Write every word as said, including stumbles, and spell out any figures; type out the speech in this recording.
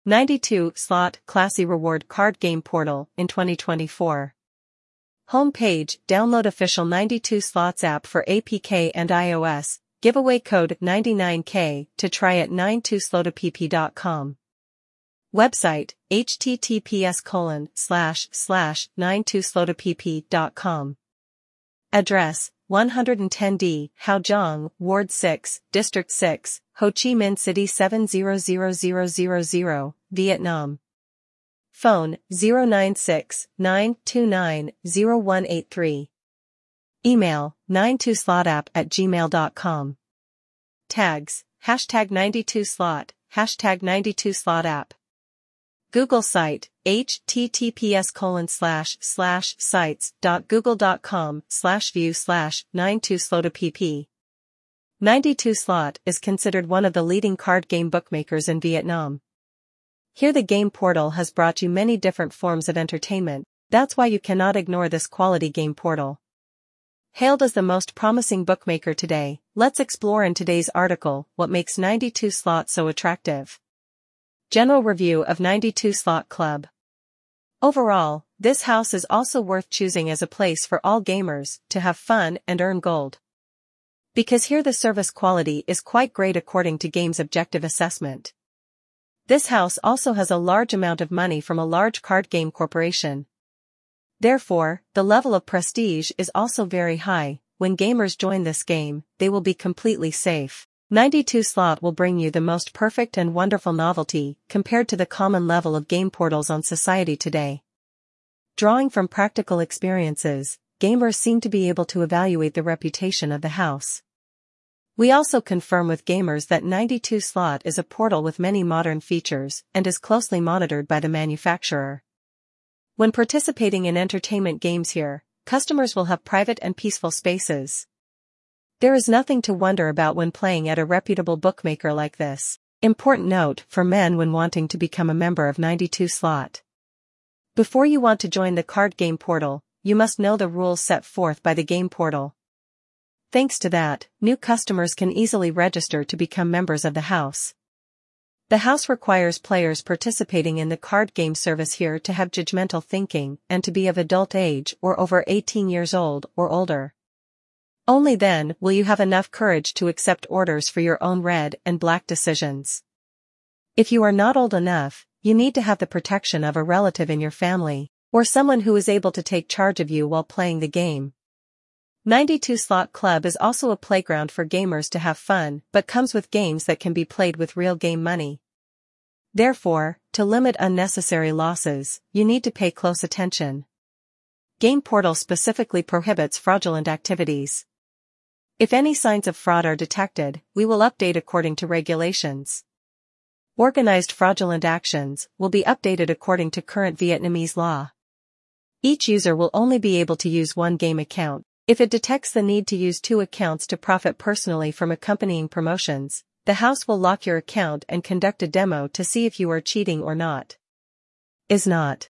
ninety-two slot Classy Reward Card Game Portal in twenty twenty-four. Home page, download official ninety-two slots app for A P K and iOS, giveaway code ninety-nine K to try at ninety-two slotapp dot com. Website, https colon slash slash ninety-two slotapp dot com. Address, one ten D, Houjiang, Ward six, District six, Ho Chi Minh City seven zero zero zero zero zero, Vietnam. Phone, zero nine six, nine two nine, zero one eight three. Email, ninety-two slotapp at gmail dot com. Tags, hashtag ninety-two slot, hashtag ninety-two slotapp. Google site, https colon slash slash sites dot google dot com slash view slash ninety-two slotapp. ninety-two slot is considered one of the leading card game bookmakers in Vietnam. Here the game portal has brought you many different forms of entertainment, that's why you cannot ignore this quality game portal. Hailed as the most promising bookmaker today, let's explore in today's article what makes ninety-two slot so attractive. General review of ninety-two slot club. Overall, this house is also worth choosing as a place for all gamers to have fun and earn gold. Because here the service quality is quite great according to Game's objective assessment. This house also has a large amount of money from a large card game corporation. Therefore, the level of prestige is also very high. When gamers join this game, they will be completely safe. ninety-two slot will bring you the most perfect and wonderful novelty compared to the common level of game portals on society today. Drawing from practical experiences, gamers seem to be able to evaluate the reputation of the house. We also confirm with gamers that ninety-two slot is a portal with many modern features and is closely monitored by the manufacturer. When participating in entertainment games here, customers will have private and peaceful spaces. There is nothing to wonder about when playing at a reputable bookmaker like this. Important note for men when wanting to become a member of ninety-two slot. Before you want to join the card game portal, you must know the rules set forth by the game portal. Thanks to that, new customers can easily register to become members of the house. The house requires players participating in the card game service here to have judgmental thinking and to be of adult age or over eighteen years old or older. Only then will you have enough courage to accept orders for your own red and black decisions. If you are not old enough, you need to have the protection of a relative in your family, or someone who is able to take charge of you while playing the game. ninety-two slot club is also a playground for gamers to have fun but comes with games that can be played with real game money. Therefore, to limit unnecessary losses, you need to pay close attention. Game portal specifically prohibits fraudulent activities. If any signs of fraud are detected, we will update according to regulations. Organized fraudulent actions will be updated according to current Vietnamese law. Each user will only be able to use one game account. If it detects the need to use two accounts to profit personally from accompanying promotions, the house will lock your account and conduct a demo to see if you are cheating or not. Is not.